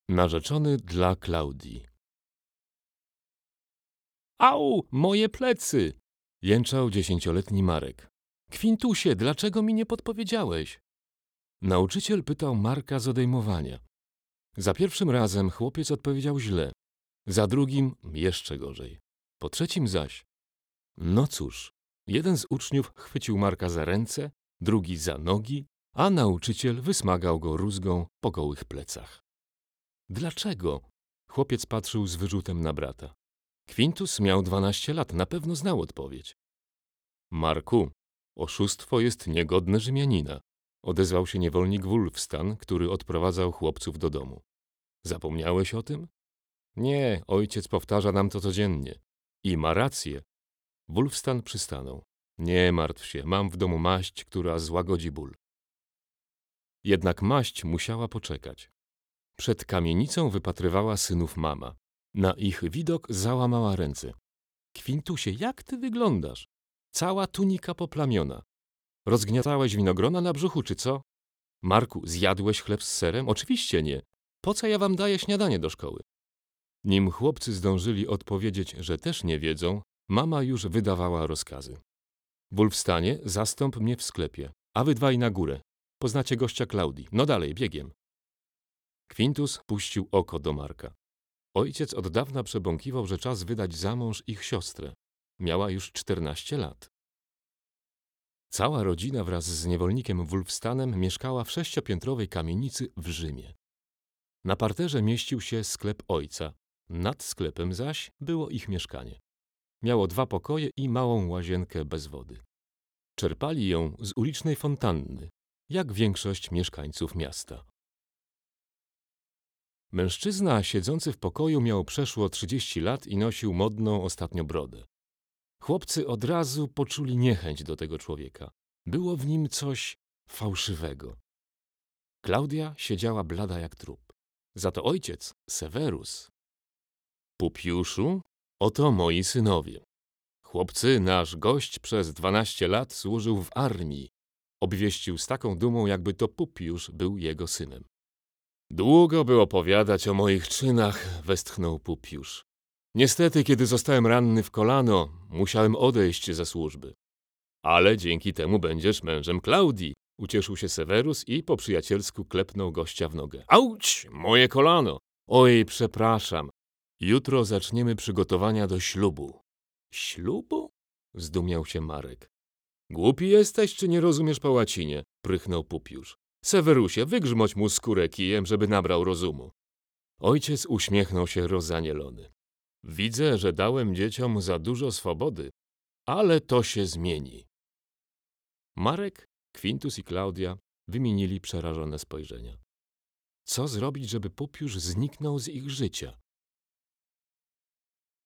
Narzeczony dla Klaudii. Au, moje plecy! Jęczał 10-letni Marek. Kwintusie, dlaczego mi nie podpowiedziałeś? Nauczyciel pytał Marka z odejmowania. Za pierwszym razem chłopiec odpowiedział źle, za drugim jeszcze gorzej, po trzecim zaś. No cóż, jeden z uczniów chwycił Marka za ręce, drugi za nogi, a nauczyciel wysmagał go rózgą po gołych plecach. Dlaczego? Chłopiec patrzył z wyrzutem na brata. Kwintus miał 12 lat, na pewno znał odpowiedź. Marku, oszustwo jest niegodne Rzymianina, odezwał się niewolnik Wulfstan, który odprowadzał chłopców do domu. Zapomniałeś o tym? Nie, ojciec powtarza nam to codziennie. I ma rację. Wulfstan przystanął. Nie martw się, mam w domu maść, która złagodzi ból. Jednak maść musiała poczekać. Przed kamienicą wypatrywała synów mama. Na ich widok załamała ręce. Kwintusie, jak ty wyglądasz? Cała tunika poplamiona. Rozgniatałeś winogrona na brzuchu, czy co? Marku, zjadłeś chleb z serem? Oczywiście nie. Po co ja wam daję śniadanie do szkoły? Nim chłopcy zdążyli odpowiedzieć, że też nie wiedzą, mama już wydawała rozkazy. Wulfstanie, zastąp mnie w sklepie, a wy dwaj na górę. Poznacie gościa Klaudii. No dalej, biegiem. Kwintus puścił oko do Marka. Ojciec od dawna przebąkiwał, że czas wydać za mąż ich siostrę. Miała już 14 lat. Cała rodzina wraz z niewolnikiem Wulfstanem mieszkała w 6-piętrowej kamienicy w Rzymie. Na parterze mieścił się sklep ojca, nad sklepem zaś było ich mieszkanie. Miało 2 pokoje i małą łazienkę bez wody. Czerpali ją z ulicznej fontanny, jak większość mieszkańców miasta. Mężczyzna siedzący w pokoju miał przeszło 30 lat i nosił modną ostatnio brodę. Chłopcy od razu poczuli niechęć do tego człowieka. Było w nim coś fałszywego. Klaudia siedziała blada jak trup. Za to ojciec, Severus. Pupiuszu, oto moi synowie. Chłopcy, nasz gość przez 12 lat służył w armii. Obwieścił z taką dumą, jakby to Pupiusz był jego synem. Długo by opowiadać o moich czynach, westchnął Pupiusz. Niestety, kiedy zostałem ranny w kolano, musiałem odejść ze służby. Ale dzięki temu będziesz mężem Klaudii, ucieszył się Severus i po przyjacielsku klepnął gościa w nogę. Auć, moje kolano! Oj, przepraszam. Jutro zaczniemy przygotowania do ślubu. Ślubu? Zdumiał się Marek. Głupi jesteś, czy nie rozumiesz po łacinie? Prychnął Pupiusz. Severusie, wygrzmoć mu skórę kijem, żeby nabrał rozumu. Ojciec uśmiechnął się rozanielony. Widzę, że dałem dzieciom za dużo swobody, ale to się zmieni. Marek, Kwintus i Klaudia wymienili przerażone spojrzenia. Co zrobić, żeby Pupiusz zniknął z ich życia?